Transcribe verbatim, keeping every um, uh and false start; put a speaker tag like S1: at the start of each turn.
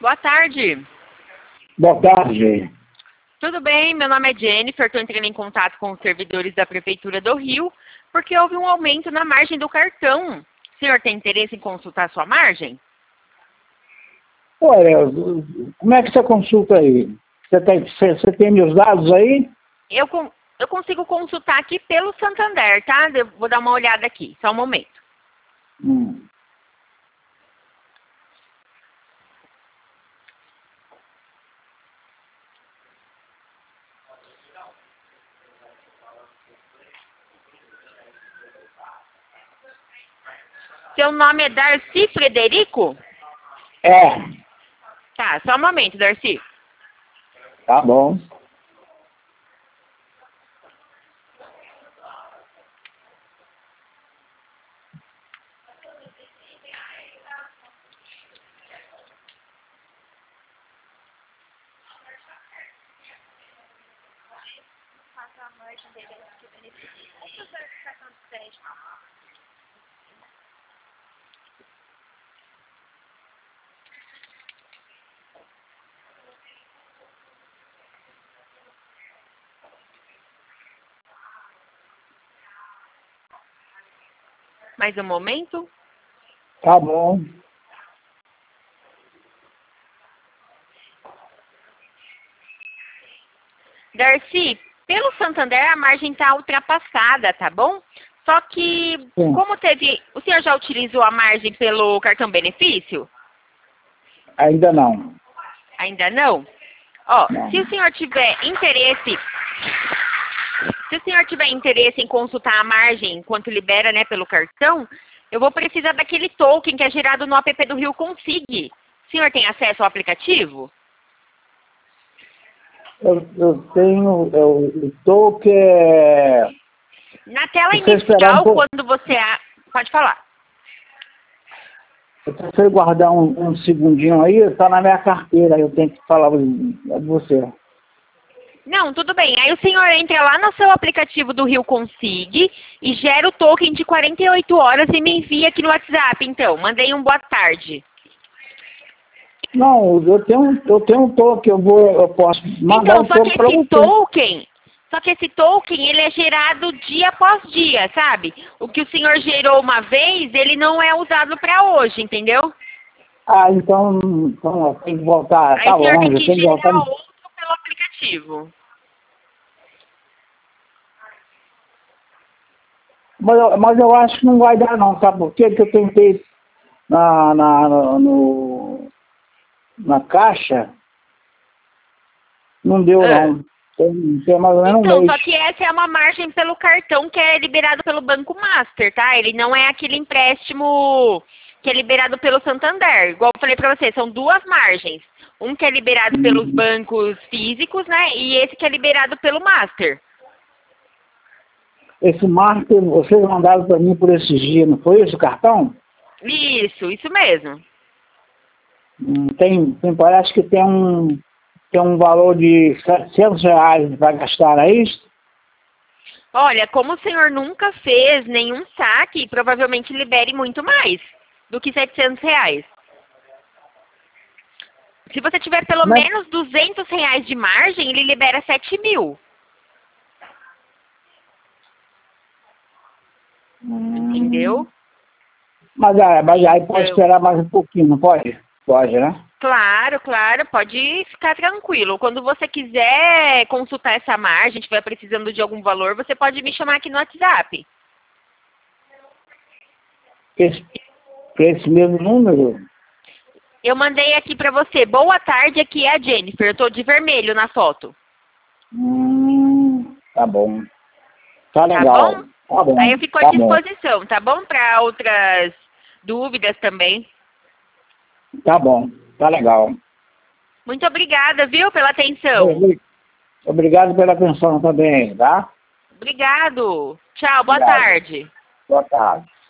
S1: Boa tarde.
S2: Boa tarde.
S1: Tudo bem? Meu nome é Jennifer, estou entrando em contato com os servidores da Prefeitura do Rio, porque houve um aumento na margem do cartão. O senhor tem interesse em consultar sua margem?
S2: Olha, como é que você consulta aí? Você tem, você, você tem meus dados aí?
S1: Eu, eu consigo consultar aqui pelo Santander, tá? Eu vou dar uma olhada aqui, só um momento.
S2: Hum.
S1: Seu nome é Darcy Frederico?
S2: É.
S1: Tá, só um momento, Darcy.
S2: Tá bom.
S1: Mais um momento.
S2: Tá bom.
S1: Darcy, pelo Santander a margem está ultrapassada, tá bom? Só que,
S2: Sim.
S1: como teve... O senhor já utilizou a margem pelo cartão benefício?
S2: Ainda não.
S1: Ainda não? Ó,
S2: Não.
S1: se o senhor tiver interesse... Se o senhor tiver interesse em consultar a margem enquanto libera, né, pelo cartão, eu vou precisar daquele token que é gerado no app do Rio Consig. O senhor tem acesso ao aplicativo?
S2: Eu, eu tenho, eu estou que é...
S1: Na tela
S2: Você esperar um
S1: inicial,
S2: pouco.
S1: quando você... A... Pode falar.
S2: Se você guardar um, um segundinho aí, está na minha carteira, eu tenho que falar de você.
S1: Não, tudo bem. Aí o senhor entra lá no seu aplicativo do Rio Consig e gera o token de quarenta e oito horas e me envia aqui no WhatsApp, então. Mandei um boa tarde.
S2: Não, eu tenho, eu tenho um token, eu vou, eu posso mandar
S1: Então,
S2: um
S1: só que
S2: token para
S1: esse
S2: você.
S1: token, só que esse token, ele é gerado dia após dia, sabe? O que o senhor gerou uma vez, ele não é usado para hoje, entendeu?
S2: Ah, então, então eu tenho que voltar.
S1: Aí
S2: Tá
S1: o senhor
S2: bom,
S1: tem
S2: eu
S1: que
S2: tenho que voltar.
S1: gerar outro pelo aplicativo.
S2: Mas eu, mas eu acho que não vai dar não, sabe por quê? Porque eu tentei na, na, no, na caixa, não deu
S1: Ah.
S2: não. Tem, tem mais ou menos um
S1: Então,
S2: mês.
S1: só que essa é uma margem pelo cartão que é liberado pelo Banco Master, tá? Ele não é aquele empréstimo que é liberado pelo Santander. Igual eu falei pra você, são duas margens. Um que é liberado pelos
S2: Hum.
S1: bancos físicos, né? E esse que é liberado pelo Master.
S2: Esse marco, vocês mandaram para mim por esses dias, não foi esse o cartão?
S1: Isso, isso mesmo.
S2: Hum, Tem, tem, parece que tem um, tem um valor de setecentos reais para gastar, é isso?
S1: Olha, como o senhor nunca fez nenhum saque, provavelmente libere muito mais do que setecentos reais. Se você tiver pelo
S2: Mas,
S1: menos duzentos reais de margem, ele libera sete mil. Entendeu?
S2: mas, ah, mas aí pode
S1: Então,
S2: esperar mais um pouquinho, não pode? Pode, né?
S1: claro, claro, pode ficar tranquilo. Quando você quiser consultar essa margem, estiver precisando de algum valor, você pode me chamar aqui no WhatsApp.
S2: Esse, esse mesmo número?
S1: Eu mandei aqui pra você. Boa tarde, aqui é a Jennifer. Eu tô de vermelho na foto.
S2: Hum, tá bom. Tá
S1: Tá
S2: legal.
S1: bom?
S2: Tá bom,
S1: Aí eu fico à
S2: tá bom.
S1: disposição, tá bom? Para outras dúvidas também.
S2: Tá bom, tá legal.
S1: Muito obrigada, viu, pela atenção.
S2: Obri- Obrigado pela atenção também, tá?
S1: Obrigado. Tchau, boa
S2: Obrigado.
S1: tarde.
S2: Boa tarde.